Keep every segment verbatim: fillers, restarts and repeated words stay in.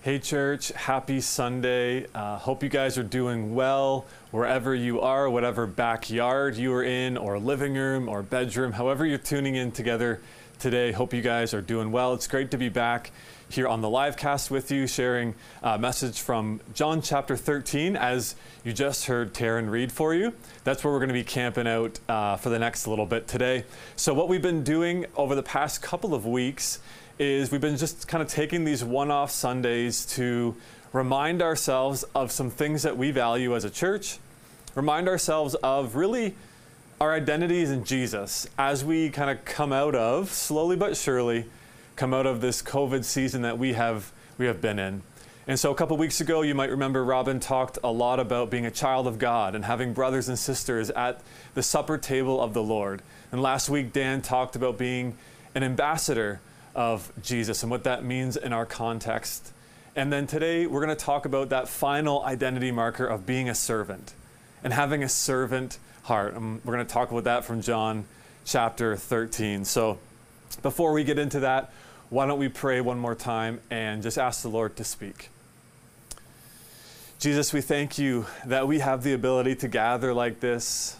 Hey church, happy Sunday. Uh, hope you guys are doing well wherever you are, whatever backyard you are in or living room or bedroom, however you're tuning in together today. Hope you guys are doing well. It's great to be back here on the live cast with you, sharing a message from John chapter thirteen, as you just heard Taryn read for you. That's where we're going to be camping out uh, for the next little bit today. So what we've been doing over the past couple of weeks is we've been just kind of taking these one-off Sundays to remind ourselves of some things that we value as a church, remind ourselves of really our identities in Jesus as we kind of come out of, slowly but surely, come out of this COVID season that we have we have been in. And so a couple weeks ago, you might remember Robin talked a lot about being a child of God and having brothers and sisters at the supper table of the Lord. And last week, Dan talked about being an ambassador of Jesus and what that means in our context. And then today we're going to talk about that final identity marker of being a servant and having a servant heart. And we're going to talk about that from John chapter thirteen. So before we get into that, why don't we pray one more time and just ask the Lord to speak. Jesus, we thank you that we have the ability to gather like this.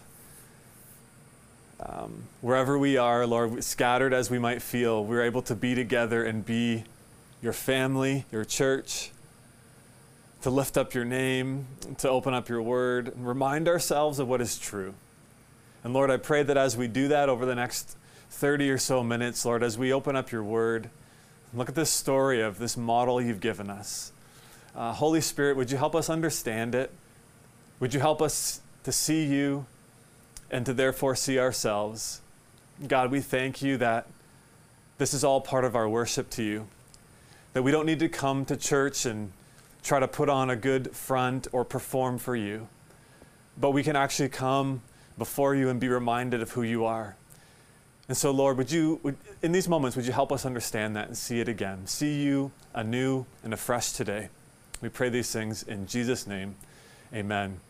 Um, wherever we are, Lord, scattered as we might feel, we're able to be together and be your family, your church, to lift up your name, to open up your word, and remind ourselves of what is true. And Lord, I pray that as we do that over the next thirty or so minutes, Lord, as we open up your word, look at this story of this model you've given us. Uh, Holy Spirit, would you help us understand it? Would you help us to see you and to therefore see ourselves? God, we thank you that this is all part of our worship to you, that we don't need to come to church and try to put on a good front or perform for you, but we can actually come before you and be reminded of who you are. And so, Lord, would you, would, in these moments, would you help us understand that and see it again, see you anew and afresh today? We pray these things in Jesus' name, amen.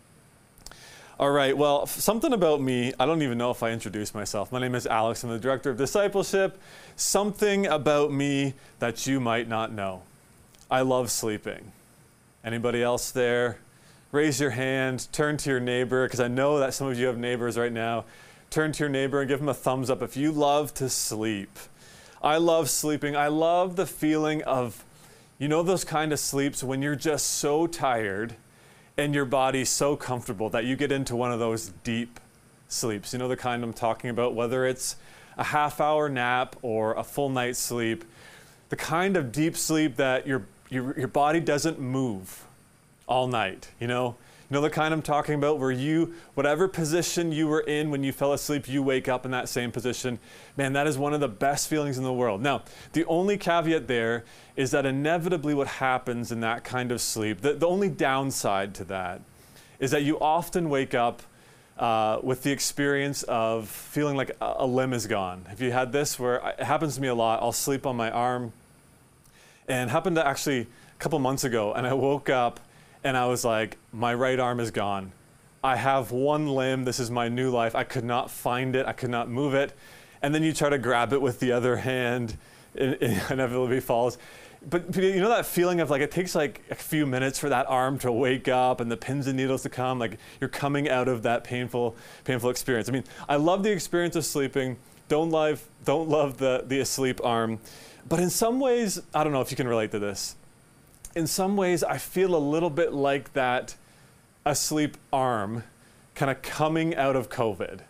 All right, well, something about me, I don't even know if I introduced myself. My name is Alex, I'm the Director of Discipleship. Something about me that you might not know. I love sleeping. Anybody else there? Raise your hand, turn to your neighbor, because I know that some of you have neighbors right now. Turn to your neighbor and give them a thumbs up if you love to sleep. I love sleeping. I love the feeling of, you know, those kind of sleeps when you're just so tired and your body's so comfortable that you get into one of those deep sleeps. You know the kind I'm talking about, whether it's a half hour nap or a full night's sleep, the kind of deep sleep that your your, your body doesn't move all night, you know? You know the kind I'm talking about, where you, whatever position you were in when you fell asleep, you wake up in that same position. Man, that is one of the best feelings in the world. Now, the only caveat there is that inevitably what happens in that kind of sleep, the, the only downside to that is that you often wake up uh, with the experience of feeling like a, a limb is gone. Have you had this, where it happens to me a lot? I'll sleep on my arm, and it happened to actually a couple months ago, and I woke up and I was like, my right arm is gone. I have one limb. This is my new life. I could not find it. I could not move it. And then you try to grab it with the other hand, and it inevitably falls. But you know that feeling of like, it takes like a few minutes for that arm to wake up and the pins and needles to come, like you're coming out of that painful, painful experience. I mean, I love the experience of sleeping. Don't love, don't love the, the asleep arm. But in some ways, I don't know if you can relate to this. In some ways, I feel a little bit like that asleep arm kind of coming out of COVID.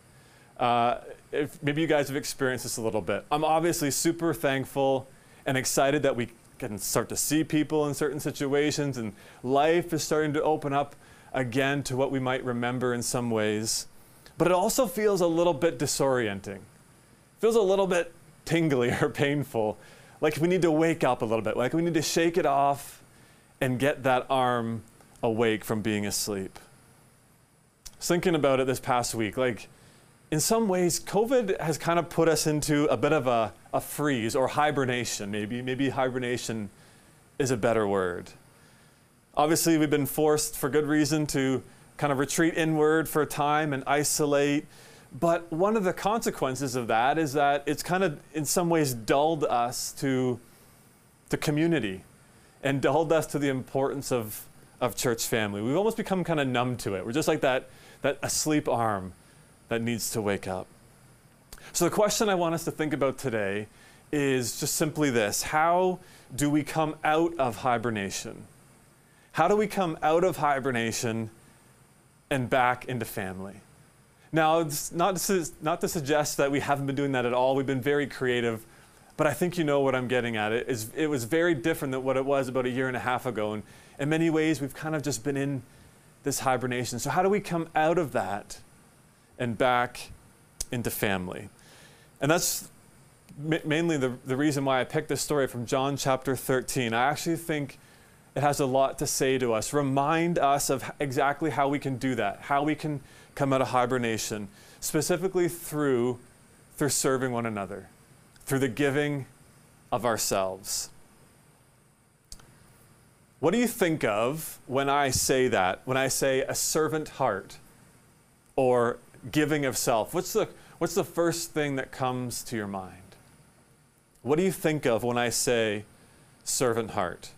Uh, if maybe you guys have experienced this a little bit. I'm obviously super thankful and excited that we can start to see people in certain situations, and life is starting to open up again to what we might remember in some ways. But it also feels a little bit disorienting. It feels a little bit tingly or painful. Like we need to wake up a little bit. Like we need to shake it off and get that arm awake from being asleep. I was thinking about it this past week. Like, in some ways, COVID has kind of put us into a bit of a, a freeze or hibernation. Maybe, maybe hibernation is a better word. Obviously, we've been forced, for good reason, to kind of retreat inward for a time and isolate. But one of the consequences of that is that it's kind of, in some ways, dulled us to, to community. and dulled us to the importance of, of church family. We've almost become kind of numb to it. We're just like that, that asleep arm that needs to wake up. So the question I want us to think about today is just simply this: how do we come out of hibernation? How do we come out of hibernation and back into family? Now, it's not to, not to suggest that we haven't been doing that at all. We've been very creative, but I think you know what I'm getting at. It, is, it was very different than what it was about a year and a half ago. And in many ways, we've kind of just been in this hibernation. So how do we come out of that and back into family? And that's m- mainly the, the reason why I picked this story from John chapter thirteen. I actually think it has a lot to say to us, remind us of exactly how we can do that, how we can come out of hibernation, specifically through, through serving one another, through the giving of ourselves. What do you think of when I say that, when I say a servant heart or giving of self? What's the, what's the first thing that comes to your mind? What do you think of when I say servant heart?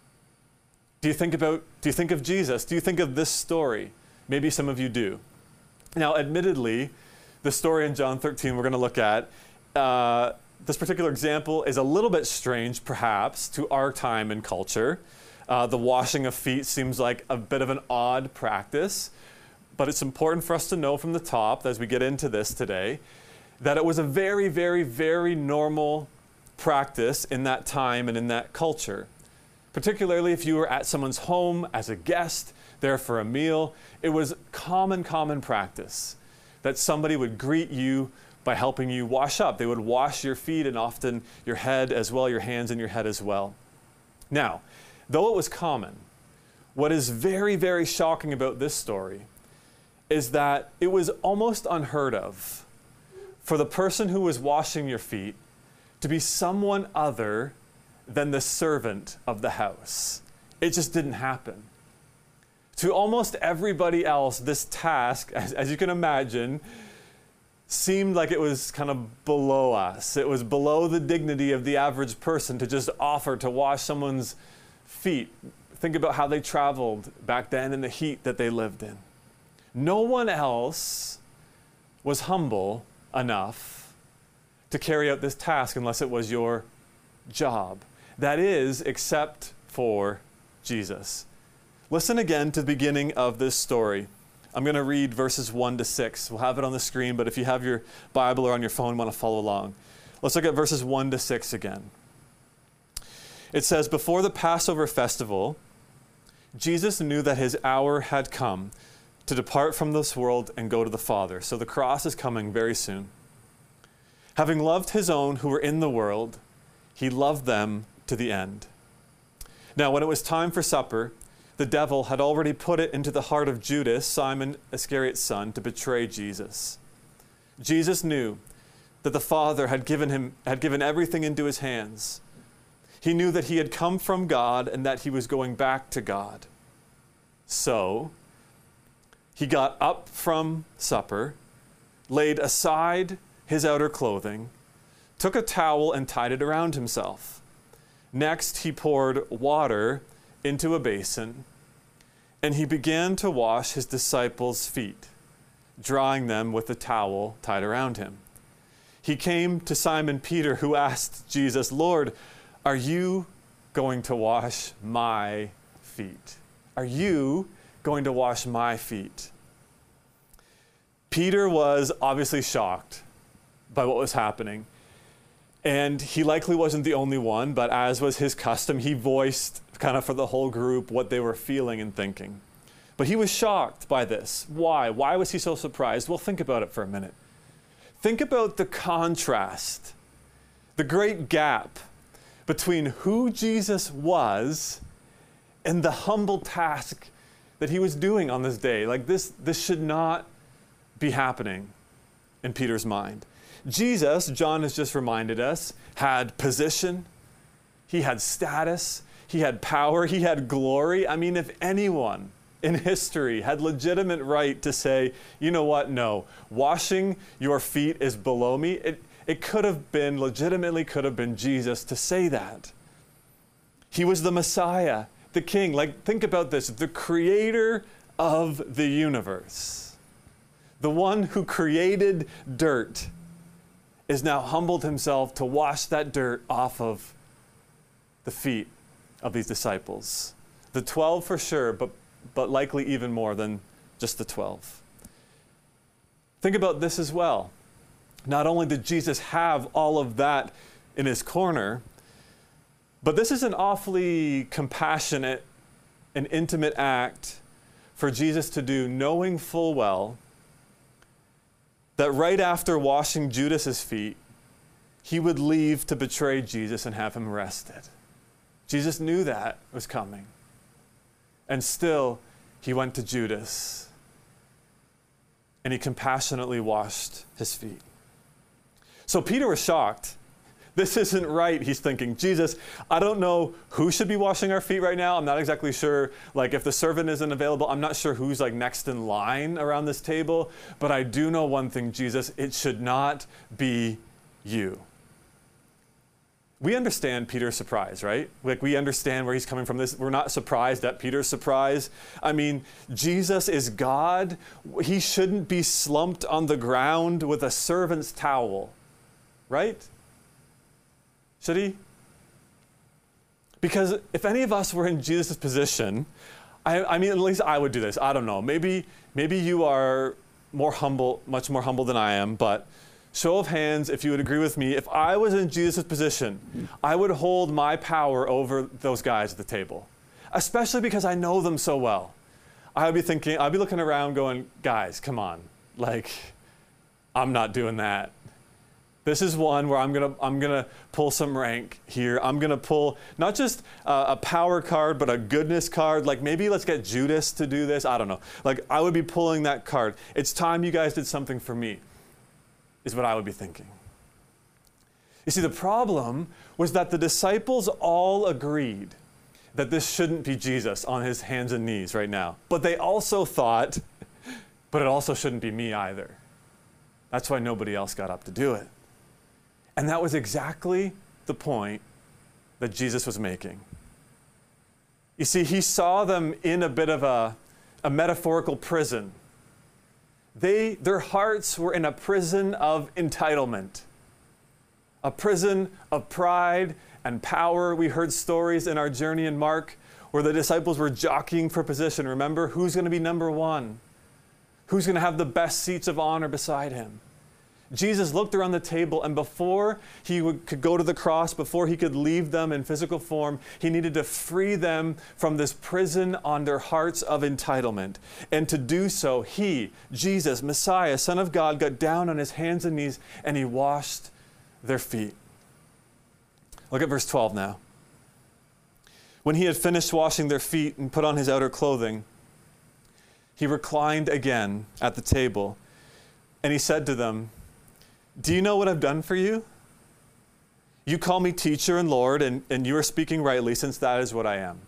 Do you think about, do you think of Jesus? Do you think of this story? Maybe some of you do. Now, admittedly, the story in John thirteen we're going to look at, uh, this particular example is a little bit strange, perhaps, to our time and culture. Uh, the washing of feet seems like a bit of an odd practice, but it's important for us to know from the top, as we get into this today, that it was a very, very, very normal practice in that time and in that culture. Particularly if you were at someone's home as a guest, there for a meal, it was common, common practice that somebody would greet you by helping you wash up. They would wash your feet and often your head as well, your hands and your head as well. Now, though it was common, what is very, very shocking about this story is that it was almost unheard of for the person who was washing your feet to be someone other than the servant of the house. It just didn't happen. To almost everybody else, this task, as, as you can imagine, seemed like it was kind of below us. It was below the dignity of the average person to just offer to wash someone's feet. Think about how they traveled back then in the heat that they lived in. No one else was humble enough to carry out this task unless it was your job. That is, except for Jesus. Listen again to the beginning of this story. I'm going to read verses one to six. We'll have it on the screen, but if you have your Bible or on your phone, want to follow along. Let's look at verses one to six again. It says, "Before the Passover festival, Jesus knew that his hour had come to depart from this world and go to the Father." So the cross is coming very soon. "Having loved his own who were in the world, he loved them to the end. Now, when it was time for supper, the devil had already put it into the heart of Judas, Simon Iscariot's son, to betray Jesus. Jesus knew that the Father had given him, had given everything into his hands. He knew that he had come from God and that he was going back to God. So, he got up from supper, laid aside his outer clothing, took a towel and tied it around himself. Next, he poured water into a basin, and he began to wash his disciples' feet, drying them with the towel tied around him. He came to Simon Peter, who asked Jesus, 'Lord, are you going to wash my feet? Are you going to wash my feet?' Peter was obviously shocked by what was happening. And he likely wasn't the only one, but as was his custom, he voiced kind of for the whole group what they were feeling and thinking. But he was shocked by this. Why? Why was he so surprised? Well, think about it for a minute. Think about the contrast, the great gap between who Jesus was and the humble task that he was doing on this day. Like this, this should not be happening in Peter's mind. Jesus, John has just reminded us, had position, he had status, he had power, he had glory. I mean, if anyone in history had legitimate right to say, you know what, no, washing your feet is below me, it, it could have been, legitimately could have been Jesus to say that. He was the Messiah, the King. Like, think about this, the creator of the universe, the one who created dirt, is now humbled himself to wash that dirt off of the feet of these disciples. The twelve for sure, but, but likely even more than just the twelve. Think about this as well. Not only did Jesus have all of that in his corner, but this is an awfully compassionate and intimate act for Jesus to do, knowing full well that right after washing Judas's feet, he would leave to betray Jesus and have him arrested. Jesus knew that was coming. And still, he went to Judas and he compassionately washed his feet. So Peter was shocked. This isn't right, he's thinking. Jesus, I don't know who should be washing our feet right now. I'm not exactly sure, like if the servant isn't available, I'm not sure who's like next in line around this table. But I do know one thing, Jesus, it should not be you. We understand Peter's surprise, right? Like we understand where he's coming from. This, we're not surprised at Peter's surprise. I mean, Jesus is God. He shouldn't be slumped on the ground with a servant's towel, right? Should he? Because if any of us were in Jesus' position, I, I mean, at least I would do this. I don't know. Maybe, maybe you are more humble, much more humble than I am, but show of hands, if you would agree with me, if I was in Jesus' position, I would hold my power over those guys at the table, especially because I know them so well. I would be thinking, I'd be looking around going, guys, come on. Like, I'm not doing that. This is one where I'm gonna I'm gonna pull some rank here. I'm gonna pull not just uh, a power card, but a goodness card. Like maybe let's get Judas to do this. I don't know. Like I would be pulling that card. It's time you guys did something for me, is what I would be thinking. You see, the problem was that the disciples all agreed that this shouldn't be Jesus on his hands and knees right now. But they also thought, but it also shouldn't be me either. That's why nobody else got up to do it. And that was exactly the point that Jesus was making. You see, he saw them in a bit of a, a metaphorical prison. They, their hearts were in a prison of entitlement, a prison of pride and power. We heard stories in our journey in Mark where the disciples were jockeying for position. Remember, who's going to be number one? Who's going to have the best seats of honor beside him? Jesus looked around the table, and before he would, could go to the cross, before he could leave them in physical form, he needed to free them from this prison on their hearts of entitlement. And to do so, he, Jesus, Messiah, Son of God, got down on his hands and knees, and he washed their feet. Look at verse twelve now. When he had finished washing their feet and put on his outer clothing, he reclined again at the table, and he said to them, "Do you know what I've done for you? You call me teacher and Lord, and, and you are speaking rightly, since that is what I am.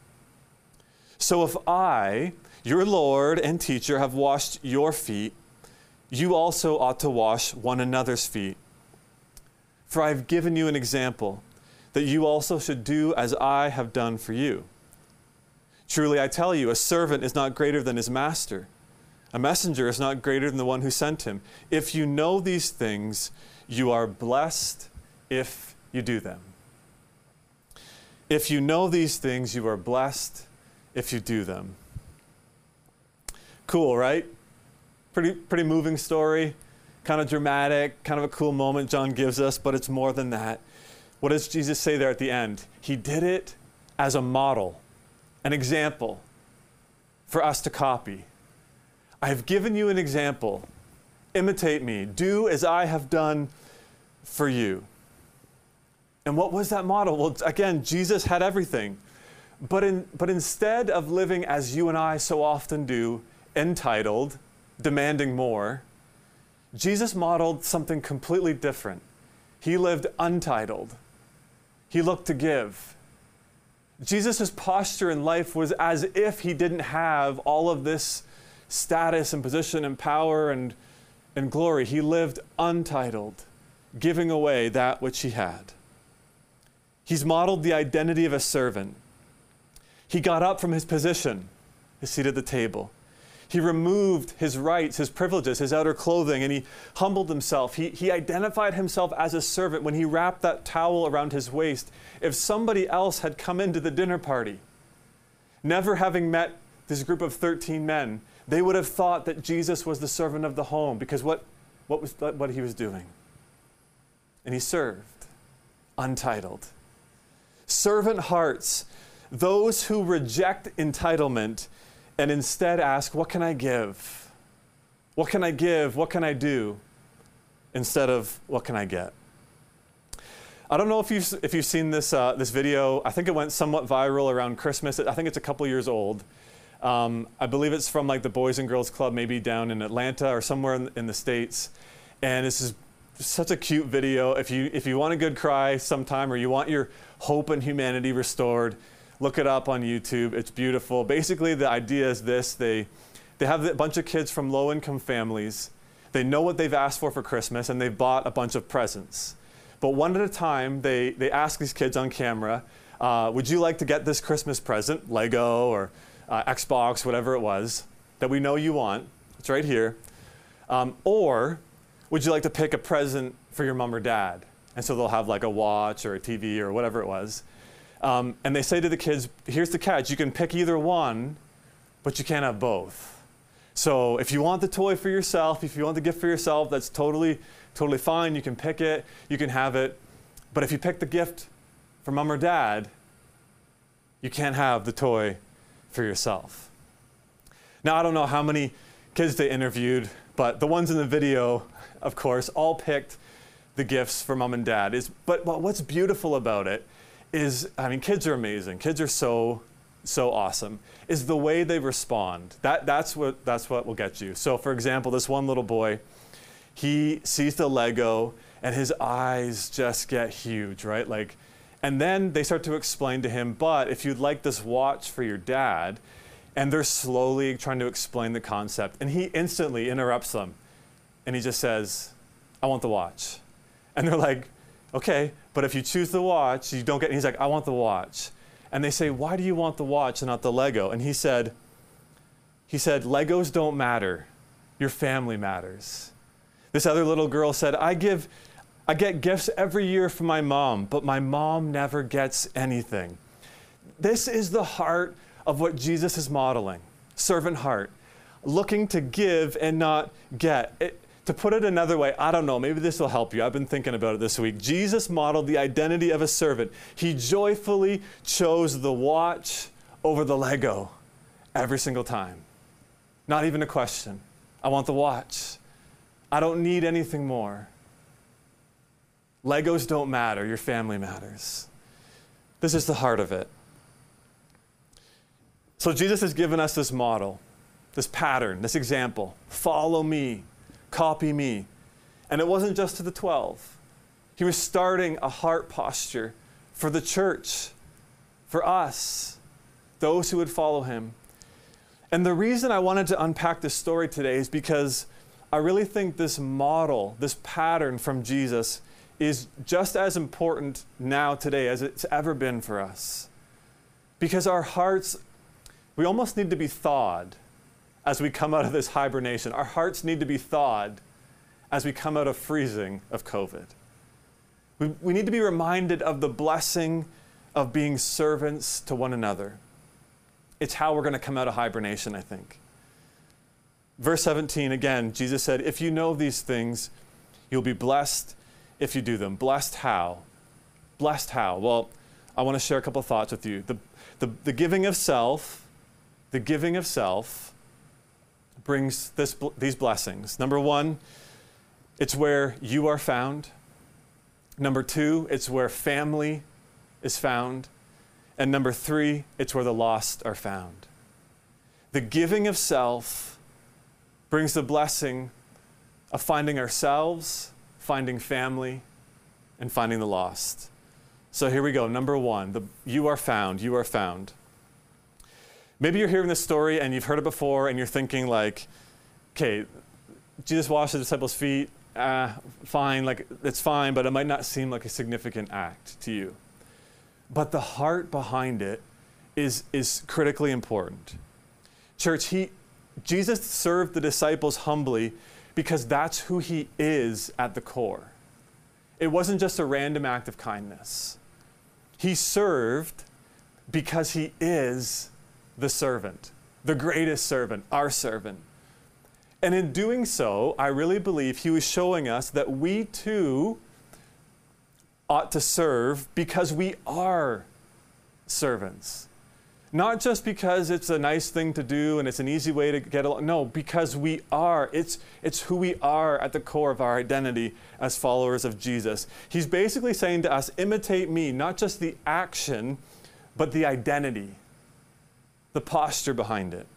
So if I, your Lord and teacher, have washed your feet, you also ought to wash one another's feet. For I have given you an example, that you also should do as I have done for you. Truly I tell you, a servant is not greater than his master. A messenger is not greater than the one who sent him. If you know these things, you are blessed if you do them." If you know these things, you are blessed if you do them. Cool, right? Pretty, pretty moving story, kind of dramatic, kind of a cool moment John gives us, but it's more than that. What does Jesus say there at the end? He did it as a model, an example for us to copy. I have given you an example. Imitate me. Do as I have done for you. And what was that model? Well, again, Jesus had everything. But, in, but instead of living as you and I so often do, entitled, demanding more, Jesus modeled something completely different. He lived untitled. He looked to give. Jesus' posture in life was as if he didn't have all of this status and position and power and, and glory. He lived untitled, giving away that which he had. He's modeled the identity of a servant. He got up from his position, his seat at the table. He removed his rights, his privileges, his outer clothing, and he humbled himself. He, he identified himself as a servant when he wrapped that towel around his waist. If somebody else had come into the dinner party, never having met this group of thirteen men, they would have thought that Jesus was the servant of the home, because what, what was what he was doing. And he served, untitled. Servant hearts, those who reject entitlement and instead ask, what can I give? What can I give? What can I do? Instead of, what can I get? I don't know if you've, if you've seen this, uh, this video. I think it went somewhat viral around Christmas. I think it's a couple years old. Um, I believe it's from like the Boys and Girls Club, maybe down in Atlanta or somewhere in, in the States. And this is such a cute video. If you, if you want a good cry sometime, or you want your hope and humanity restored, look it up on YouTube. It's beautiful. Basically, the idea is this. They, they have a bunch of kids from low-income families. They know what they've asked for for Christmas, and they've bought a bunch of presents. But one at a time, they, they ask these kids on camera, uh, would you like to get this Christmas present, Lego or uh, Xbox, whatever it was, that we know you want? It's right here. Um, or would you like to pick a present for your mom or dad? And so they'll have like a watch or a T V or whatever it was. Um, and they say to the kids, here's the catch, you can pick either one, but you can't have both. So if you want the toy for yourself, if you want the gift for yourself, that's totally, totally fine. You can pick it, you can have it. But if you pick the gift for mom or dad, you can't have the toy for yourself. Now, I don't know how many kids they interviewed, but the ones in the video, of course, all picked the gifts for mom and dad. Is, but, but what's beautiful about it is, I mean, kids are amazing. Kids are so, so awesome, is the way they respond. That, that's, what, that's what will get you. So for example, this one little boy, he sees the Lego and his eyes just get huge, right? Like, and then they start to explain to him, but if you'd like this watch for your dad, and they're slowly trying to explain the concept, and he instantly interrupts them. And he just says, I want the watch. And they're like, okay, but if you choose the watch, you don't get, and he's like, I want the watch. And they say, why do you want the watch and not the Lego? And he said, he said, Legos don't matter. Your family matters. This other little girl said, I give, I get gifts every year from my mom, but my mom never gets anything. This is the heart of what Jesus is modeling. Servant heart. Looking to give and not get. It, To put it another way, I don't know, maybe this will help you. I've been thinking about it this week. Jesus modeled the identity of a servant. He joyfully chose the watch over the Lego every single time. Not even a question. I want the watch. I don't need anything more. Legos don't matter. Your family matters. This is the heart of it. So Jesus has given us this model, this pattern, this example. Follow me. Copy me. And it wasn't just to the twelve. He was starting a heart posture for the church, for us, those who would follow him. And the reason I wanted to unpack this story today is because I really think this model, this pattern from Jesus, is just as important now today as it's ever been for us. Because our hearts, we almost need to be thawed as we come out of this hibernation. Our hearts need to be thawed as we come out of freezing of COVID. We, we need to be reminded of the blessing of being servants to one another. It's how we're going to come out of hibernation, I think. Verse seventeen, again, Jesus said, if you know these things, you'll be blessed if you do them. Blessed how? Blessed how? Well, I want to share a couple thoughts with you. The, the, the giving of self, the giving of self, brings this, these blessings. Number one, it's where you are found. Number two, it's where family is found. And number three, it's where the lost are found. The giving of self brings the blessing of finding ourselves, finding family, and finding the lost. So here we go. Number one, the, you are found, you are found. Maybe you're hearing this story and you've heard it before and you're thinking like, okay, Jesus washed the disciples' feet, uh, fine, like it's fine, but it might not seem like a significant act to you. But the heart behind it is, is critically important. Church, he, Jesus served the disciples humbly because that's who he is at the core. It wasn't just a random act of kindness. He served because he is the servant, the greatest servant, our servant. And in doing so, I really believe he was showing us that we too ought to serve because we are servants. Not just because it's a nice thing to do and it's an easy way to get along. No, because we are. It's, it's who we are at the core of our identity as followers of Jesus. He's basically saying to us, imitate me, not just the action, but the identity, the posture behind it.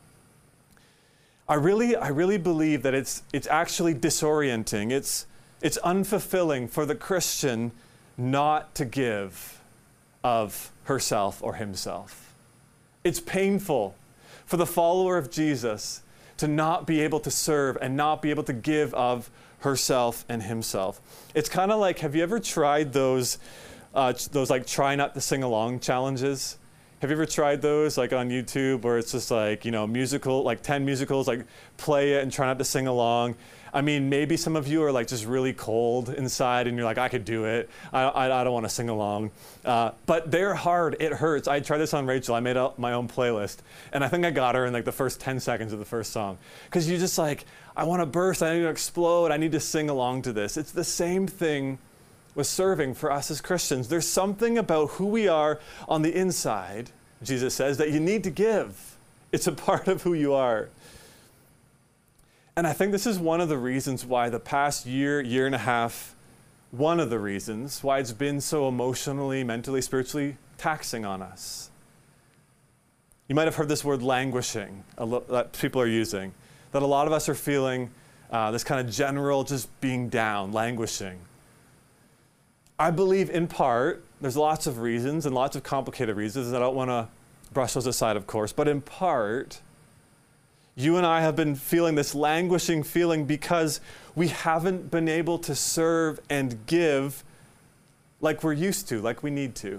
I really, I really believe that it's, it's actually disorienting. It's, it's unfulfilling for the Christian not to give of herself or himself. It's painful for the follower of Jesus to not be able to serve and not be able to give of herself and himself. It's kind of like, have you ever tried those, uh, those like try not to sing along challenges? Have you ever tried those like on YouTube where it's just like, you know, musical, like ten musicals, like play it and try not to sing along? I mean, maybe some of you are like just really cold inside and you're like, I could do it. I, I, I don't want to sing along. Uh, but they're hard. It hurts. I tried this on Rachel. I made up my own playlist. And I think I got her in like the first ten seconds of the first song. Because you're just like, I want to burst. I need to explode. I need to sing along to this. It's the same thing with serving for us as Christians. There's something about who we are on the inside, Jesus says, that you need to give. It's a part of who you are. And I think this is one of the reasons why the past year, year and a half, one of the reasons why it's been so emotionally, mentally, spiritually taxing on us. You might have heard this word languishing a lo- that people are using, that a lot of us are feeling uh, this kind of general just being down, languishing. I believe in part, there's lots of reasons and lots of complicated reasons, and I don't want to brush those aside, of course, but in part, you and I have been feeling this languishing feeling because we haven't been able to serve and give like we're used to, like we need to.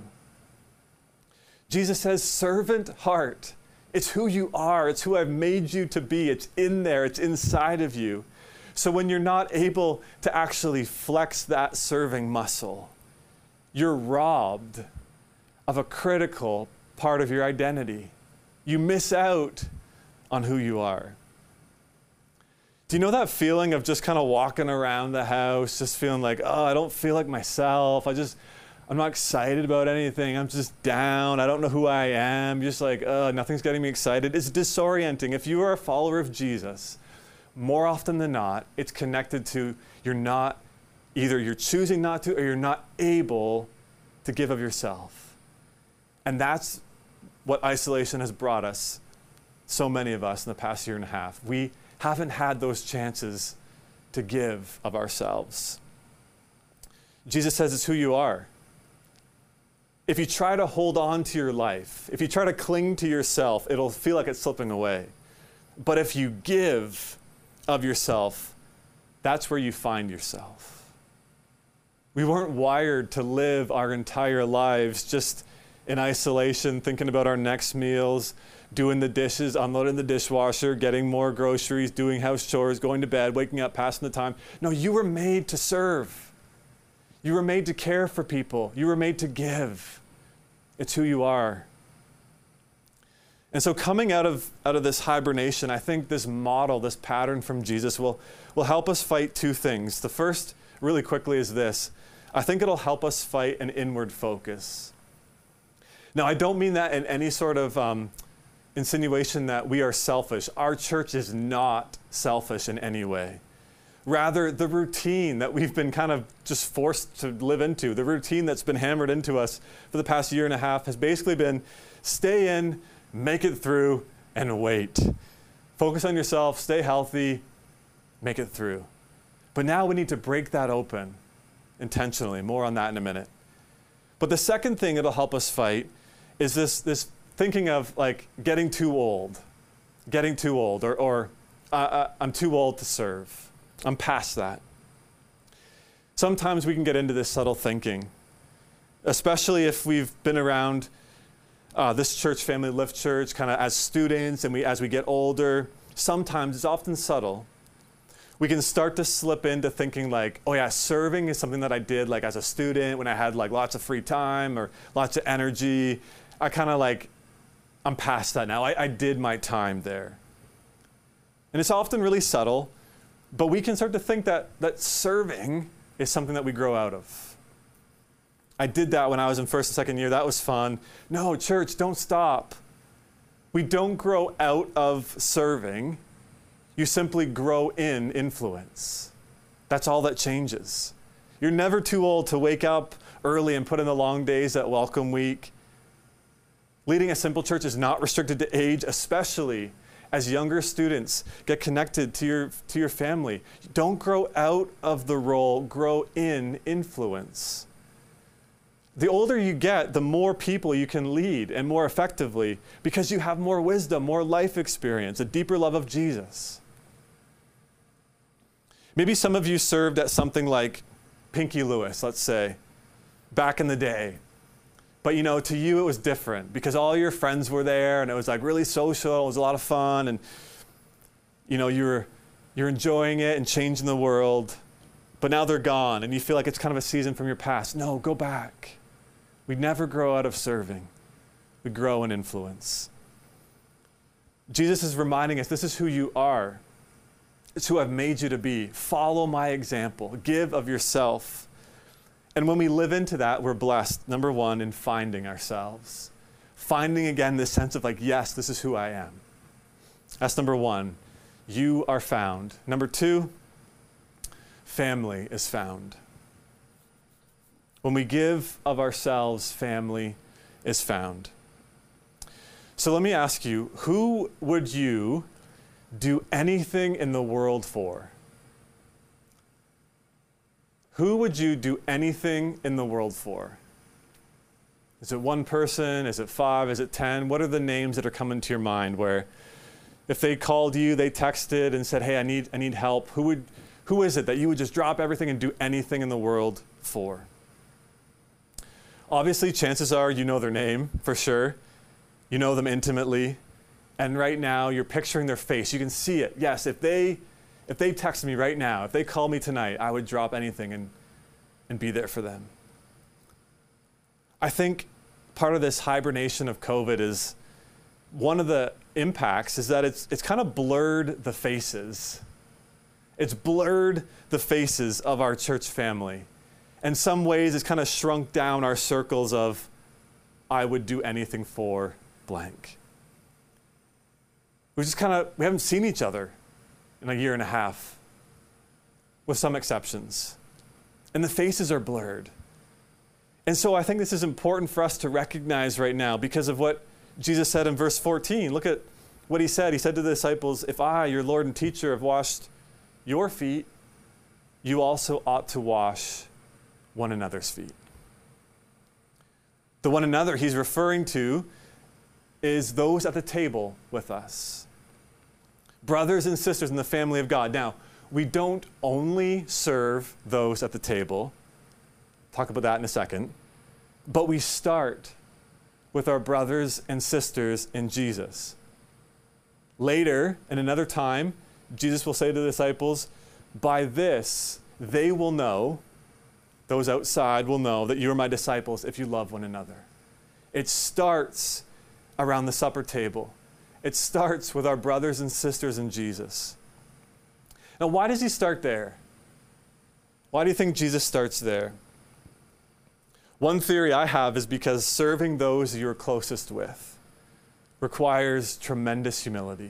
Jesus says, servant heart. It's who you are. It's who I've made you to be. It's in there. It's inside of you. So when you're not able to actually flex that serving muscle, you're robbed of a critical part of your identity. You miss out on who you are. Do you know that feeling of just kind of walking around the house, just feeling like, oh, I don't feel like myself. I just, I'm not excited about anything. I'm just down. I don't know who I am. Just like, oh, nothing's getting me excited. It's disorienting. If you are a follower of Jesus, more often than not, it's connected to you're not, either you're choosing not to or you're not able to give of yourself. And that's what isolation has brought us, so many of us in the past year and a half. We haven't had those chances to give of ourselves. Jesus says it's who you are. If you try to hold on to your life, if you try to cling to yourself, it'll feel like it's slipping away. But if you give of yourself, that's where you find yourself. We weren't wired to live our entire lives just in isolation, thinking about our next meals, doing the dishes, unloading the dishwasher, getting more groceries, doing house chores, going to bed, waking up, passing the time. No, you were made to serve. You were made to care for people. You were made to give. It's who you are. And so coming out of, out of this hibernation, I think this model, this pattern from Jesus will, will help us fight two things. The first, really quickly, is this. I think it'll help us fight an inward focus. Now, I don't mean that in any sort of um, insinuation that we are selfish. Our church is not selfish in any way. Rather, the routine that we've been kind of just forced to live into, the routine that's been hammered into us for the past year and a half has basically been stay in, make it through, and wait. Focus on yourself, stay healthy, make it through. But now we need to break that open intentionally. More on that in a minute. But the second thing it'll help us fight is this, this thinking of like getting too old, getting too old, or, or uh, uh, I'm too old to serve. I'm past that. Sometimes we can get into this subtle thinking, especially if we've been around uh, this church family, Lift Church, kind of as students and we as we get older, sometimes it's often subtle. We can start to slip into thinking like, oh yeah, serving is something that I did like as a student when I had like lots of free time or lots of energy. I kind of like, I'm past that now. I, I did my time there. And it's often really subtle, but we can start to think that that serving is something that we grow out of. I did that when I was in first and second year. That was fun. No, church, don't stop. We don't grow out of serving. You simply grow in influence. That's all that changes. You're never too old to wake up early and put in the long days at Welcome Week. Leading a simple church is not restricted to age, especially as younger students get connected to your, to your family. Don't grow out of the role, grow in influence. The older you get, the more people you can lead and more effectively because you have more wisdom, more life experience, a deeper love of Jesus. Maybe some of you served at something like Pinky Lewis, let's say, back in the day. But you know, to you it was different because all your friends were there and it was like really social, it was a lot of fun and you know, you're you're enjoying it and changing the world. But now they're gone and you feel like it's kind of a season from your past. No, go back. We never grow out of serving. We grow in influence. Jesus is reminding us this is who you are. It's who I've made you to be. Follow my example. Give of yourself. And when we live into that, we're blessed, number one, in finding ourselves. Finding again this sense of like, yes, this is who I am. That's number one. You are found. Number two, family is found. When we give of ourselves, family is found. So let me ask you, who would you do anything in the world for? Who would you do anything in the world for? Is it one person? Is it five? Is it ten? What are the names that are coming to your mind where if they called you, they texted and said, hey, I need, I need help. Who would, who is it that you would just drop everything and do anything in the world for? Obviously, chances are you know their name for sure. You know them intimately. And right now, you're picturing their face. You can see it. Yes, if they if they text me right now, if they call me tonight, I would drop anything and, and be there for them. I think part of this hibernation of COVID is one of the impacts is that it's it's kind of blurred the faces. It's blurred the faces of our church family. In some ways, it's kind of shrunk down our circles of, I would do anything for blank. We just kind of, we haven't seen each other in a year and a half, with some exceptions. And the faces are blurred. And so I think this is important for us to recognize right now because of what Jesus said in verse fourteen. Look at what he said. He said to the disciples, if I, your Lord and teacher, have washed your feet, you also ought to wash one another's feet. The one another he's referring to is those at the table with us. Brothers and sisters in the family of God. Now, we don't only serve those at the table. Talk about that in a second. But we start with our brothers and sisters in Jesus. Later, in another time, Jesus will say to the disciples, by this they will know, those outside will know that you are my disciples if you love one another. It starts around the supper table. It starts with our brothers and sisters in Jesus. Now, why does he start there? Why do you think Jesus starts there? One theory I have is because serving those you're closest with requires tremendous humility.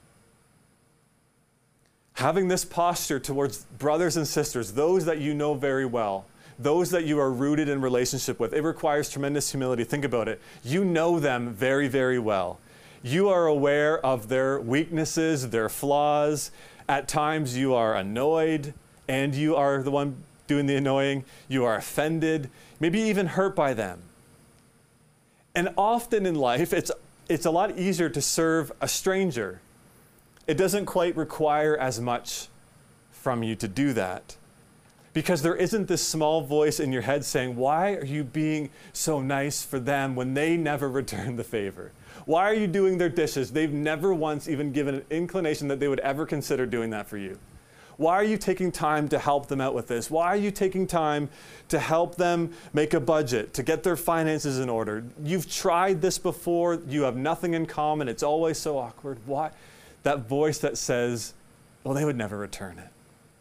Having this posture towards brothers and sisters, those that you know very well, those that you are rooted in relationship with, it requires tremendous humility. Think about it. You know them very, very well. You are aware of their weaknesses, their flaws. At times you are annoyed and you are the one doing the annoying. You are offended, maybe even hurt by them. And often in life, it's, it's a lot easier to serve a stranger. It doesn't quite require as much from you to do that. Because there isn't this small voice in your head saying, why are you being so nice for them when they never return the favor? Why are you doing their dishes? They've never once even given an inclination that they would ever consider doing that for you. Why are you taking time to help them out with this? Why are you taking time to help them make a budget, to get their finances in order? You've tried this before. You have nothing in common. It's always so awkward. Why? That voice that says, well, they would never return it.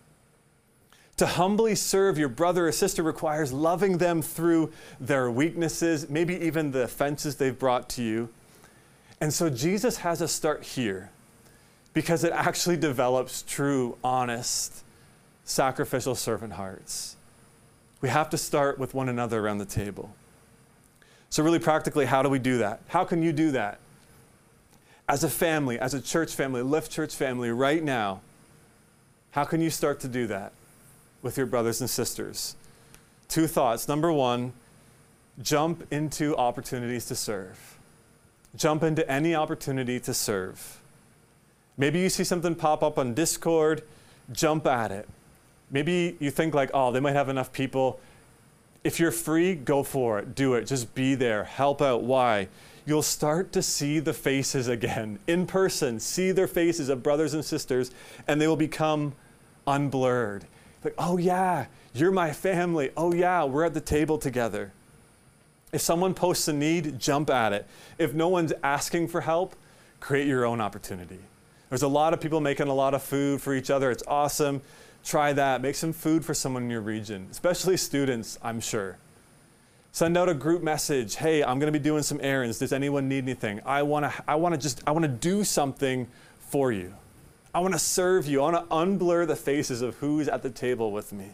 To humbly serve your brother or sister requires loving them through their weaknesses, maybe even the offenses they've brought to you. And so Jesus has us start here, because it actually develops true, honest, sacrificial servant hearts. We have to start with one another around the table. So really practically, how do we do that? How can you do that? As a family, as a church family, Lift Church family, right now, how can you start to do that with your brothers and sisters? Two thoughts. Number one, jump into opportunities to serve. Jump into any opportunity to serve. Maybe you see something pop up on Discord, jump at it. Maybe you think like, oh, they might have enough people. If you're free, go for it, do it, just be there, help out. Why? You'll start to see the faces again, in person, see their faces of brothers and sisters, and they will become unblurred. Like, oh yeah, you're my family. Oh yeah, we're at the table together. If someone posts a need, jump at it. If no one's asking for help, create your own opportunity. There's a lot of people making a lot of food for each other. It's awesome. Try that. Make some food for someone in your region, especially students, I'm sure. Send out a group message. Hey, I'm going to be doing some errands. Does anyone need anything? I want to I want to just I want to do something for you. I want to serve you. I want to unblur the faces of who's at the table with me.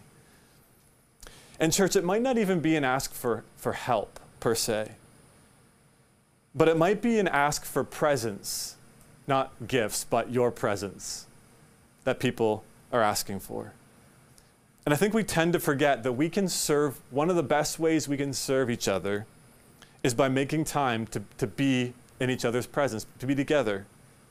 And church, it might not even be an ask for, for help, per se. But it might be an ask for presence, not gifts, but your presence that people are asking for. And I think we tend to forget that we can serve, one of the best ways we can serve each other is by making time to, to be in each other's presence, to be together.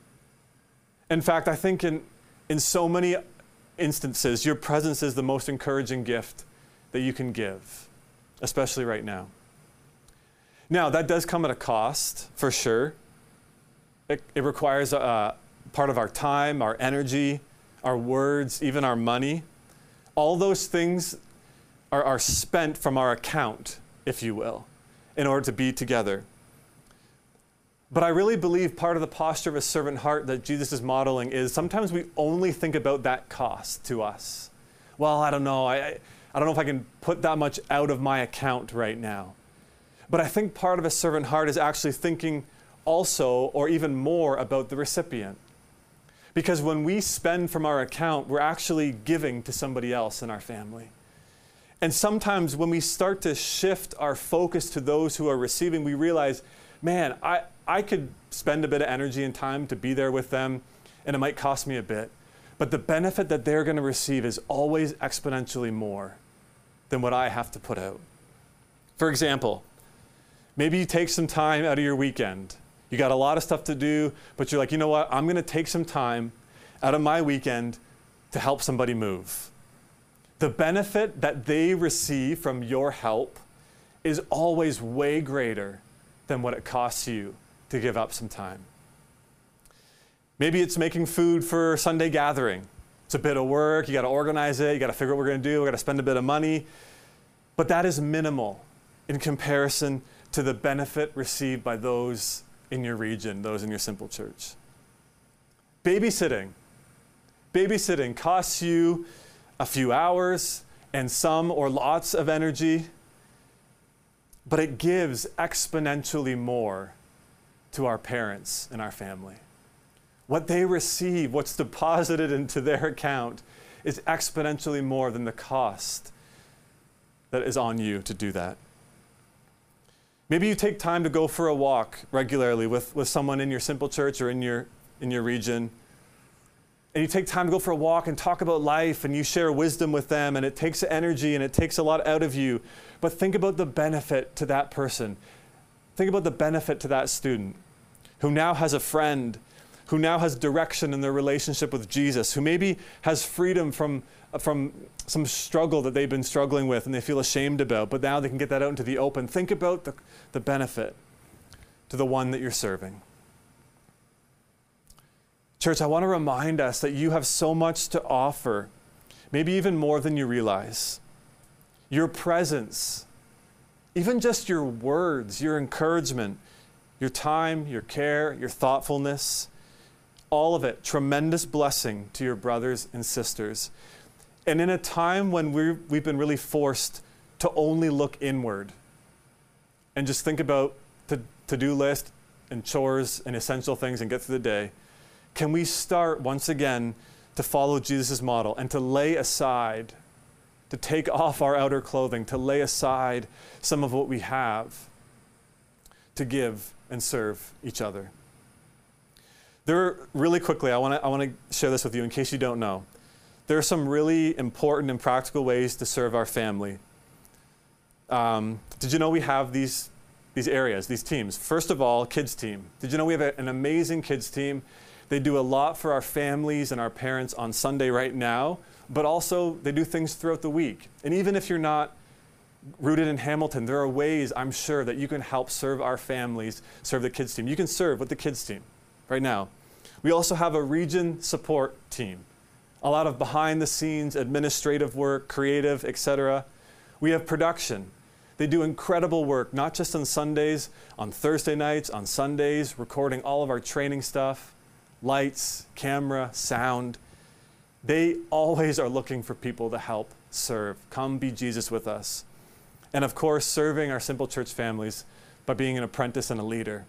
In fact, I think in, in so many instances, your presence is the most encouraging gift that you can give, especially right now. Now, that does come at a cost, for sure. It, it requires a, a part of our time, our energy, our words, even our money. All those things are, are spent from our account, if you will, in order to be together. But I really believe part of the posture of a servant heart that Jesus is modeling is sometimes we only think about that cost to us. Well, I don't know. I, I don't know if I can put that much out of my account right now. But I think part of a servant heart is actually thinking also, or even more, about the recipient. Because when we spend from our account, we're actually giving to somebody else in our family. And sometimes when we start to shift our focus to those who are receiving, we realize, man, I, I could spend a bit of energy and time to be there with them, and it might cost me a bit. But the benefit that they're going to receive is always exponentially more than what I have to put out. For example, maybe you take some time out of your weekend. You got a lot of stuff to do, but you're like, you know what? I'm going to take some time out of my weekend to help somebody move. The benefit that they receive from your help is always way greater than what it costs you to give up some time. Maybe it's making food for Sunday gathering. It's a bit of work. You got to organize it. You got to figure out what we're going to do. We got to spend a bit of money. But that is minimal in comparison to the benefit received by those in your region, those in your simple church. Babysitting. Babysitting costs you a few hours and some or lots of energy, but it gives exponentially more to our parents and our family. What they receive, what's deposited into their account, is exponentially more than the cost that is on you to do that. Maybe you take time to go for a walk regularly with, with someone in your simple church or in your, in your region. And you take time to go for a walk and talk about life, and you share wisdom with them, and it takes energy and it takes a lot out of you. But think about the benefit to that person. Think about the benefit to that student who now has a friend who now has direction in their relationship with Jesus, who maybe has freedom from, from some struggle that they've been struggling with and they feel ashamed about, but now they can get that out into the open. Think about the, the benefit to the one that you're serving. Church, I want to remind us that you have so much to offer, maybe even more than you realize. Your presence, even just your words, your encouragement, your time, your care, your thoughtfulness, all of it, tremendous blessing to your brothers and sisters. And in a time when we're, we've been really forced to only look inward and just think about the to-do list and chores and essential things and get through the day, can we start once again to follow Jesus' model and to lay aside, to take off our outer clothing, to lay aside some of what we have to give and serve each other. There are, really quickly, I want to I want to share this with you in case you don't know. There are some really important and practical ways to serve our family. Um, did you know we have these, these areas, these teams? First of all, kids team. Did you know we have a, an amazing kids team? They do a lot for our families and our parents on Sunday right now, but also they do things throughout the week. And even if you're not rooted in Hamilton, there are ways, I'm sure, that you can help serve our families, serve the kids team. You can serve with the kids team right now. We also have a region support team. A lot of behind the scenes administrative work, creative, et cetera. We have production. They do incredible work, not just on Sundays, on Thursday nights, on Sundays, recording all of our training stuff, lights, camera, sound. They always are looking for people to help serve. Come be Jesus with us. And of course, serving our Simple Church families by being an apprentice and a leader.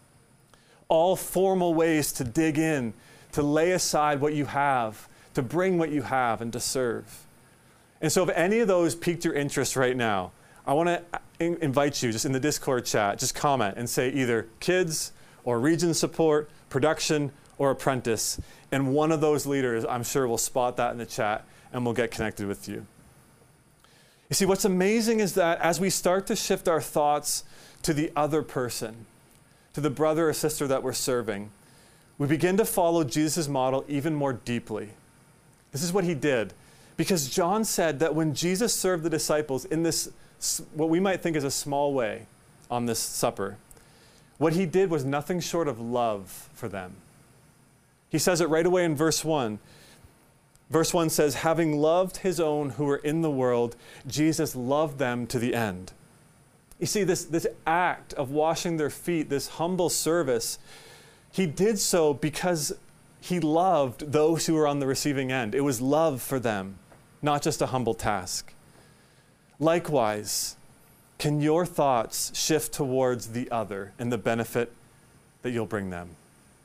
All formal ways to dig in, to lay aside what you have, to bring what you have, and to serve. And so if any of those piqued your interest right now, I want to in- invite you just in the Discord chat, just comment and say either kids or region support, production, or apprentice. And one of those leaders, I'm sure, will spot that in the chat and we'll get connected with you. You see, what's amazing is that as we start to shift our thoughts to the other person, to the brother or sister that we're serving, we begin to follow Jesus' model even more deeply. This is what he did. Because John said that when Jesus served the disciples in this, what we might think is a small way on this supper, what he did was nothing short of love for them. He says it right away in verse one. Verse one says, having loved his own who were in the world, Jesus loved them to the end. You see, this, this act of washing their feet, this humble service, he did so because he loved those who were on the receiving end. It was love for them, not just a humble task. Likewise, can your thoughts shift towards the other and the benefit that you'll bring them?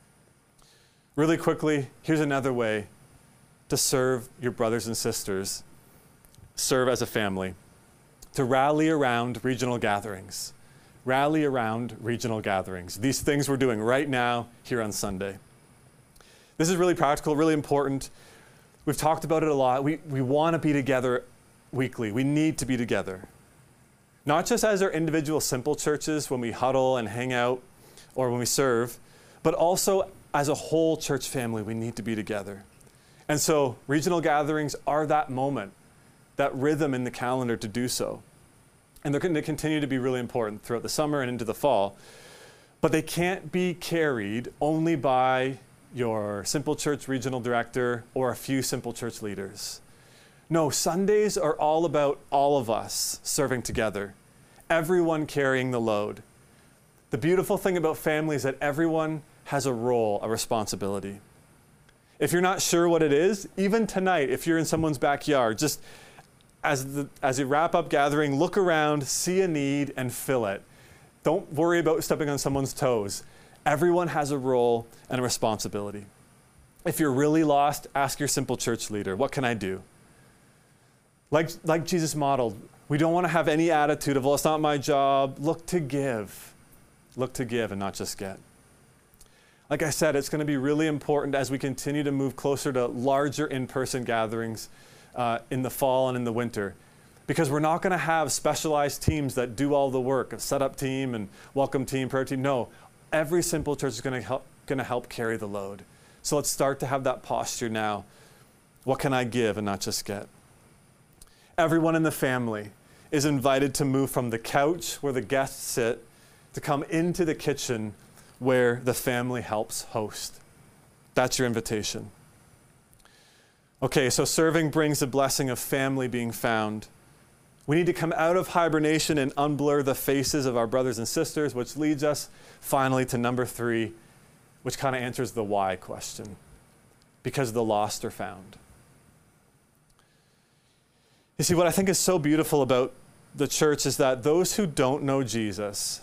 Really quickly, here's another way to serve your brothers and sisters, serve as a family, to rally around regional gatherings. Rally around regional gatherings. These things we're doing right now here on Sunday. This is really practical, really important. We've talked about it a lot. We, we want to be together weekly. We need to be together. Not just as our individual simple churches when we huddle and hang out or when we serve, but also as a whole church family, we need to be together. And so regional gatherings are that moment, that rhythm in the calendar to do so. And they're going to continue to be really important throughout the summer and into the fall. But they can't be carried only by your Simple Church regional director or a few Simple Church leaders. No, Sundays are all about all of us serving together, everyone carrying the load. The beautiful thing about family is that everyone has a role, a responsibility. If you're not sure what it is, even tonight, if you're in someone's backyard, just as, the, as you wrap up gathering, look around, see a need, and fill it. Don't worry about stepping on someone's toes. Everyone has a role and a responsibility. If you're really lost, ask your Simple Church leader, what can I do? Like, like Jesus modeled, we don't want to have any attitude of, well, it's not my job. Look to give. Look to give and not just get. Like I said, it's going to be really important as we continue to move closer to larger in-person gatherings uh, in the fall and in the winter. Because we're not going to have specialized teams that do all the work, a setup team and welcome team, prayer team. No, every Simple Church is going to help, going to help carry the load. So let's start to have that posture now. What can I give and not just get? Everyone in the family is invited to move from the couch where the guests sit to come into the kitchen where the family helps host. That's your invitation. Okay, so serving brings the blessing of family being found. We need to come out of hibernation and unblur the faces of our brothers and sisters, which leads us finally to number three, which kind of answers the why question. Because the lost are found. You see, what I think is so beautiful about the church is that those who don't know Jesus,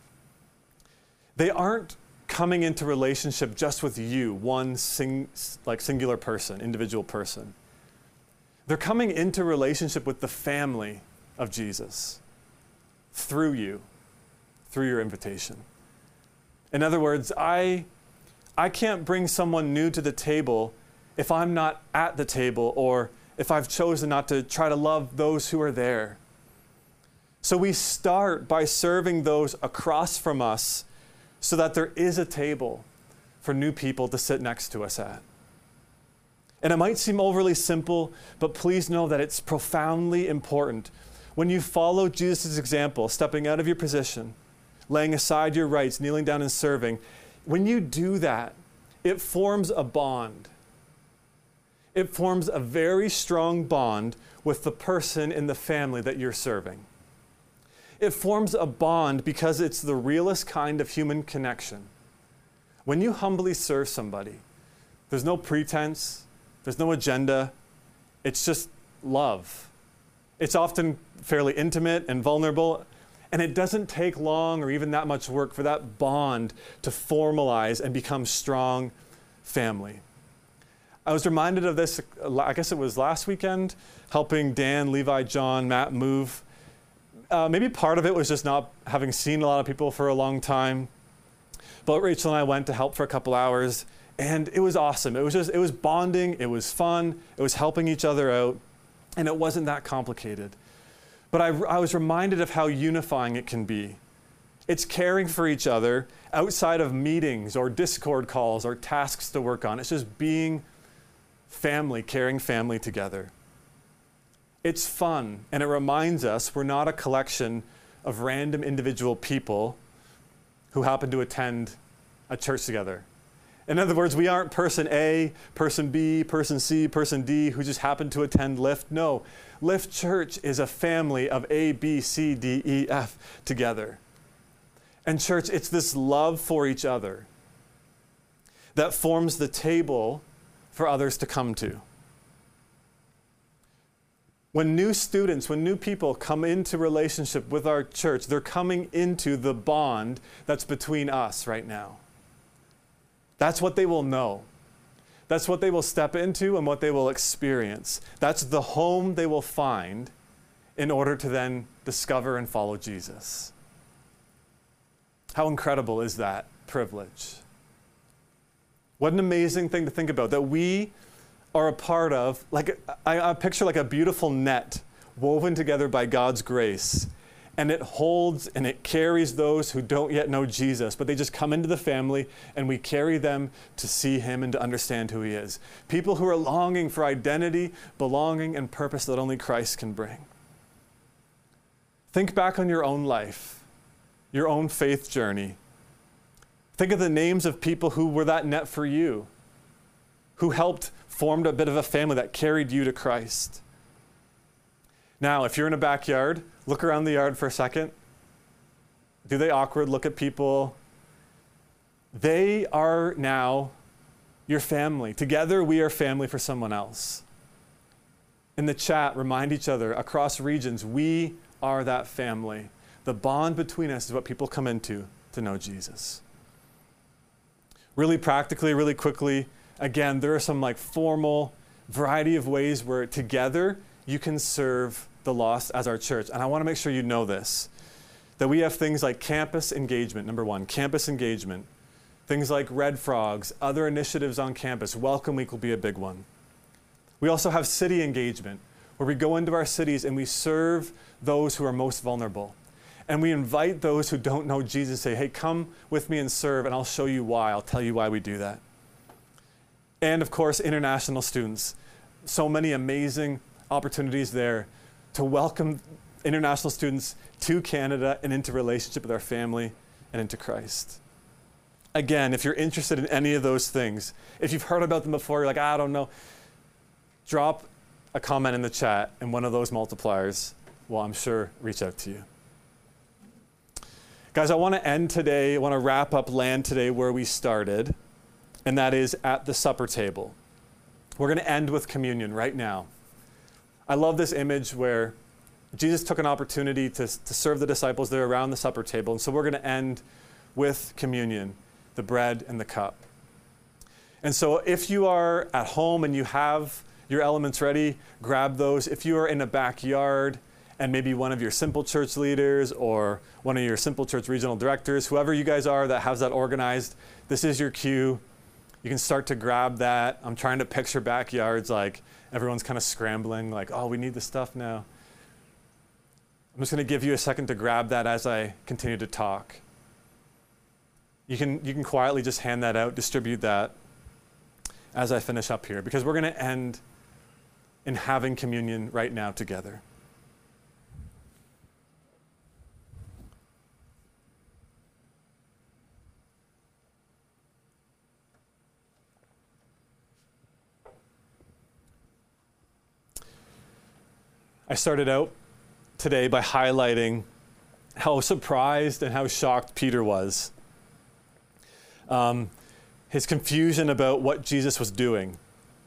they aren't coming into relationship just with you, one sing, like singular person, individual person. They're coming into relationship with the family of Jesus through you, through your invitation. In other words, I, I can't bring someone new to the table if I'm not at the table or if I've chosen not to try to love those who are there. So we start by serving those across from us so that there is a table for new people to sit next to us at. And it might seem overly simple, but please know that it's profoundly important. When you follow Jesus' example, stepping out of your position, laying aside your rights, kneeling down and serving, when you do that, it forms a bond. It forms a very strong bond with the person in the family that you're serving. It forms a bond because it's the realest kind of human connection. When you humbly serve somebody, there's no pretense, there's no agenda, it's just love. It's often fairly intimate and vulnerable, and it doesn't take long or even that much work for that bond to formalize and become strong family. I was reminded of this, I guess it was last weekend, helping Dan, Levi, John, Matt move. Uh, maybe part of it was just not having seen a lot of people for a long time. But Rachel and I went to help for a couple hours, and it was awesome. It was just, it was bonding, it was fun, it was helping each other out, and it wasn't that complicated. But I, I was reminded of how unifying it can be. It's caring for each other outside of meetings or Discord calls or tasks to work on. It's just being family, caring family together. It's fun, and it reminds us we're not a collection of random individual people who happen to attend a church together. In other words, we aren't person A, person B, person C, person D who just happen to attend Lift. No, Lift Church is a family of A, B, C, D, E, F together. And church, it's this love for each other that forms the table for others to come to. When new students, when new people come into relationship with our church, they're coming into the bond that's between us right now. That's what they will know. That's what they will step into and what they will experience. That's the home they will find in order to then discover and follow Jesus. How incredible is that privilege? What an amazing thing to think about, that we are a part of, like I, I picture like a beautiful net woven together by God's grace. And it holds and it carries those who don't yet know Jesus, but they just come into the family and we carry them to see him and to understand who he is. People who are longing for identity, belonging, and purpose that only Christ can bring. Think back on your own life, your own faith journey. Think of the names of people who were that net for you, who helped formed a bit of a family that carried you to Christ. Now, if you're in a backyard, look around the yard for a second. Do they awkward look at people? They are now your family. Together, we are family for someone else. In the chat, remind each other, across regions, we are that family. The bond between us is what people come into to know Jesus. Really practically, really quickly, again, there are some like formal variety of ways where together you can serve the lost as our church. And I want to make sure you know this, that we have things like campus engagement, number one, campus engagement. Things like Red Frogs, other initiatives on campus. Welcome Week will be a big one. We also have city engagement, where we go into our cities and we serve those who are most vulnerable. And we invite those who don't know Jesus, say, hey, come with me and serve, and I'll show you why. I'll tell you why we do that. And of course, international students. So many amazing opportunities there to welcome international students to Canada and into relationship with our family and into Christ. Again, if you're interested in any of those things, if you've heard about them before, you're like, I don't know, drop a comment in the chat, and one of those multipliers will, I'm sure, reach out to you. Guys, I want to end today, I want to wrap up Land today where we started, and that is at the supper table. We're going to end with communion right now. I love this image where Jesus took an opportunity to, to serve the disciples there around the supper table, and so we're going to end with communion, the bread and the cup. And so if you are at home and you have your elements ready, grab those. If you are in a backyard, and maybe one of your Simple Church leaders or one of your Simple Church regional directors, whoever you guys are that has that organized, this is your cue. You can start to grab that. I'm trying to picture backyards like everyone's kind of scrambling, like, oh, we need the stuff now. I'm just going to give you a second to grab that as I continue to talk. You can, you can quietly just hand that out, distribute that as I finish up here, because we're going to end in having communion right now together. I started out today by highlighting how surprised and how shocked Peter was. Um, his confusion about what Jesus was doing.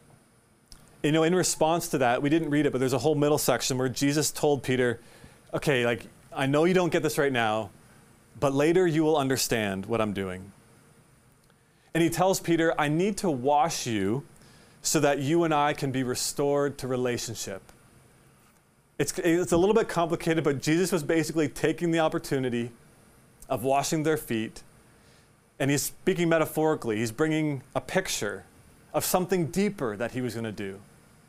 You know, in response to that, we didn't read it, but there's a whole middle section where Jesus told Peter, okay, like, I know you don't get this right now, but later you will understand what I'm doing. And he tells Peter, I need to wash you so that you and I can be restored to relationship. It's, it's a little bit complicated, but Jesus was basically taking the opportunity of washing their feet, and he's speaking metaphorically. He's bringing a picture of something deeper that he was going to do.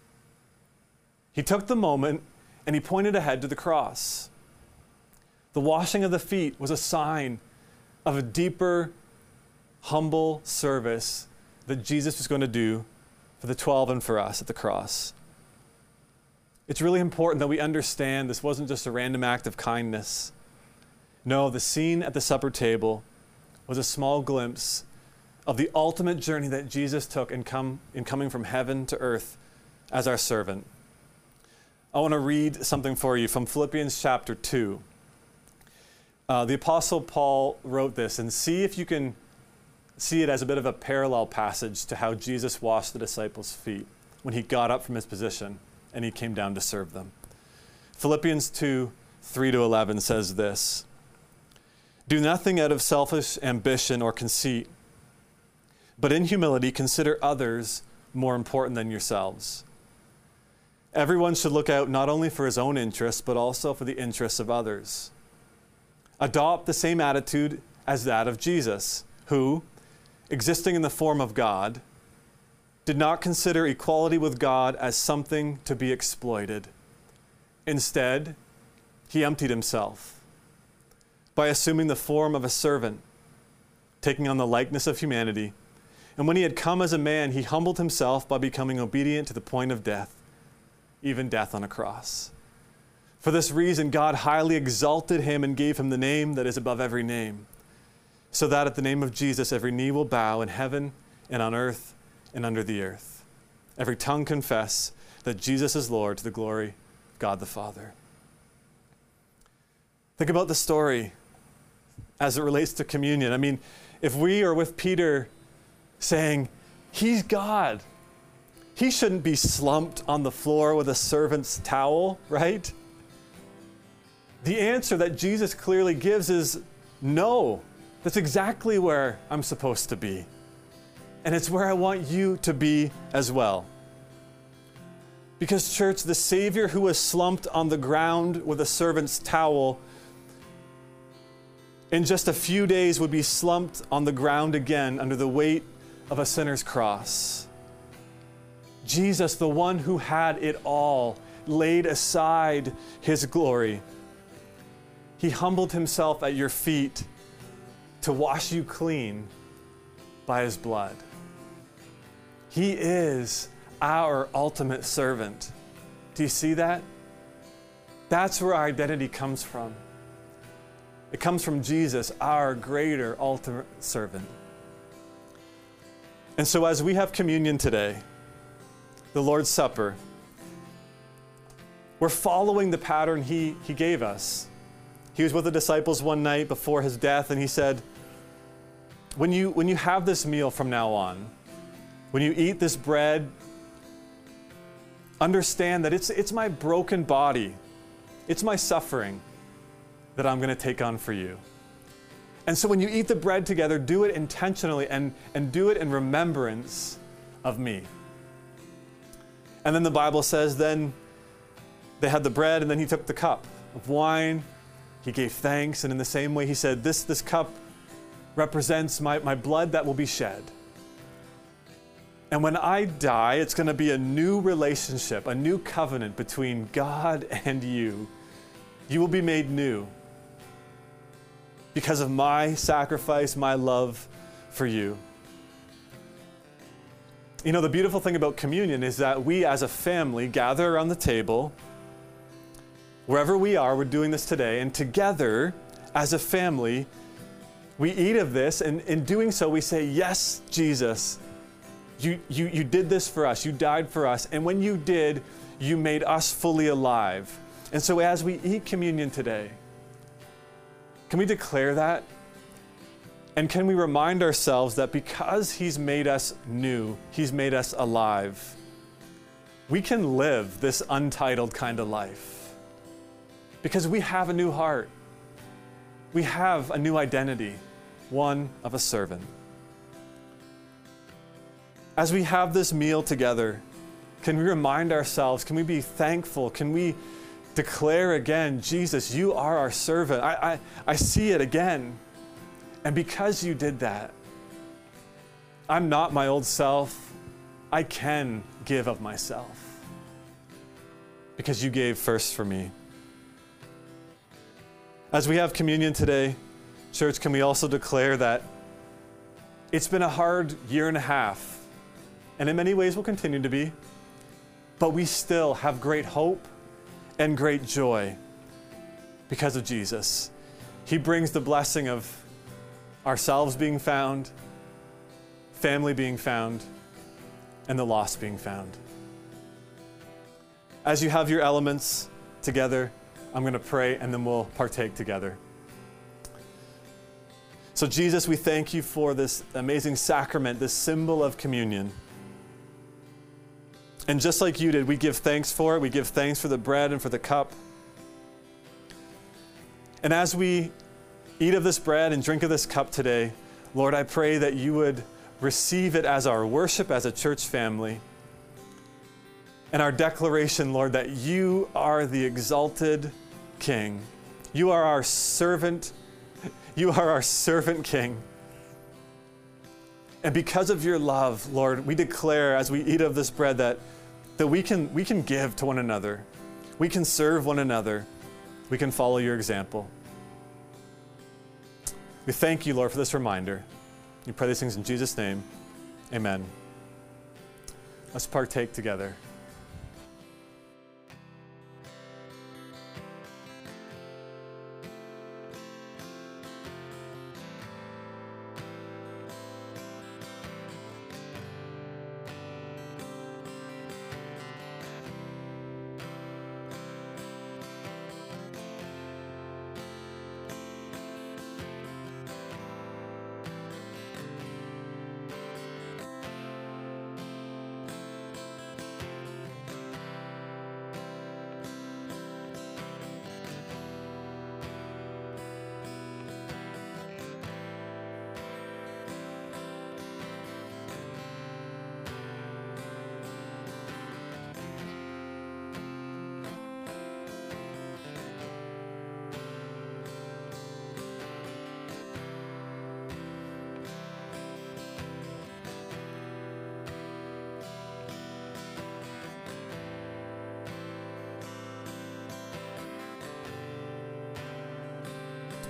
He took the moment and he pointed ahead to the cross. The washing of the feet was a sign of a deeper, humble service that Jesus was going to do for the twelve and for us at the cross. It's really important that we understand this wasn't just a random act of kindness. No, the scene at the supper table was a small glimpse of the ultimate journey that Jesus took in, come, in coming from heaven to earth as our servant. I want to read something for you from Philippians chapter two. Uh, the Apostle Paul wrote this, and see if you can see it as a bit of a parallel passage to how Jesus washed the disciples' feet when he got up from his position and he came down to serve them. Philippians two, three to eleven says this, do nothing out of selfish ambition or conceit, but in humility consider others more important than yourselves. Everyone should look out not only for his own interests, but also for the interests of others. Adopt the same attitude as that of Jesus, who, existing in the form of God, did not consider equality with God as something to be exploited. Instead, he emptied himself by assuming the form of a servant, taking on the likeness of humanity. And when he had come as a man, he humbled himself by becoming obedient to the point of death, even death on a cross. For this reason, God highly exalted him and gave him the name that is above every name, so that at the name of Jesus every knee will bow in heaven and on earth and under the earth. Every tongue confess that Jesus is Lord, to the glory of God the Father. Think about the story as it relates to communion. I mean, if we are with Peter saying, he's God, he shouldn't be slumped on the floor with a servant's towel, right? The answer that Jesus clearly gives is no. That's exactly where I'm supposed to be. And it's where I want you to be as well. Because, church, the Savior who was slumped on the ground with a servant's towel, in just a few days would be slumped on the ground again under the weight of a sinner's cross. Jesus, the one who had it all, laid aside his glory. He humbled himself at your feet to wash you clean by his blood. He is our ultimate servant. Do you see that? That's where our identity comes from. It comes from Jesus, our greater ultimate servant. And so as we have communion today, the Lord's Supper, we're following the pattern he, he gave us. He was with the disciples one night before his death, and he said, when you, when you have this meal from now on, when you eat this bread, understand that it's, it's my broken body, it's my suffering that I'm going to take on for you. And so when you eat the bread together, do it intentionally and, and do it in remembrance of me. And then the Bible says, then they had the bread, and then he took the cup of wine. He gave thanks, and in the same way he said, this, this cup represents my, my blood that will be shed. And when I die, it's going to be a new relationship, a new covenant between God and you. You will be made new because of my sacrifice, my love for you. You know, the beautiful thing about communion is that we as a family gather around the table. Wherever we are, we're doing this today, and together as a family, we eat of this, and in doing so, we say, yes, Jesus, you, you, you did this for us, you died for us, and when you did, you made us fully alive. And so as we eat communion today, can we declare that? And can we remind ourselves that because he's made us new, he's made us alive, we can live this untitled kind of life because we have a new heart. We have a new identity, one of a servant. As we have this meal together, can we remind ourselves, can we be thankful, can we declare again, Jesus, you are our servant. I, I, I see it again. And because you did that, I'm not my old self. I can give of myself because you gave first for me. As we have communion today, church, can we also declare that it's been a hard year and a half, and in many ways will continue to be, but we still have great hope and great joy because of Jesus. He brings the blessing of ourselves being found, family being found, and the lost being found. As you have your elements together, I'm going to pray and then we'll partake together. So Jesus, we thank you for this amazing sacrament, this symbol of communion. And just like you did, we give thanks for it. We give thanks for the bread and for the cup. And as we eat of this bread and drink of this cup today, Lord, I pray that you would receive it as our worship as a church family. And our declaration, Lord, that you are the exalted King. You are our servant. You are our servant King. And because of your love, Lord, we declare as we eat of this bread that, that we can, we can give to one another. We can serve one another. We can follow your example. We thank you, Lord, for this reminder. We pray these things in Jesus' name. Amen. Let's partake together.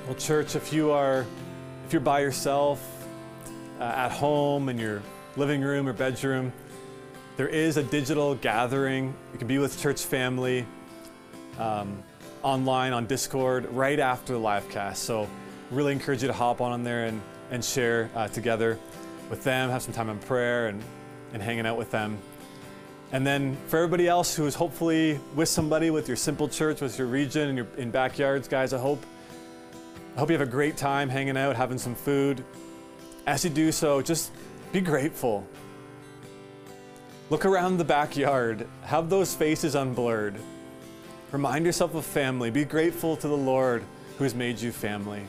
Well, church, if you are, if you're by yourself uh, at home in your living room or bedroom, there is a digital gathering. You can be with church family um, online on Discord right after the live cast. So really encourage you to hop on, on there and, and share uh, together with them, have some time in prayer and, and hanging out with them. And then for everybody else who is hopefully with somebody, with your simple church, with your region and your in backyards, guys, I hope, I hope you have a great time hanging out, having some food. As you do so, just be grateful. Look around the backyard, have those faces unblurred. Remind yourself of family. Be grateful to the Lord who has made you family.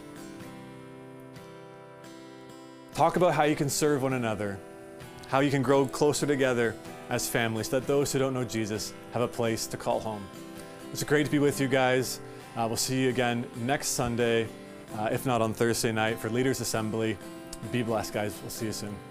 Talk about how you can serve one another, how you can grow closer together as families, so that those who don't know Jesus have a place to call home. It's great to be with you guys. Uh, we'll see you again next Sunday, uh, if not on Thursday night for Leaders Assembly. Be blessed, guys. We'll see you soon.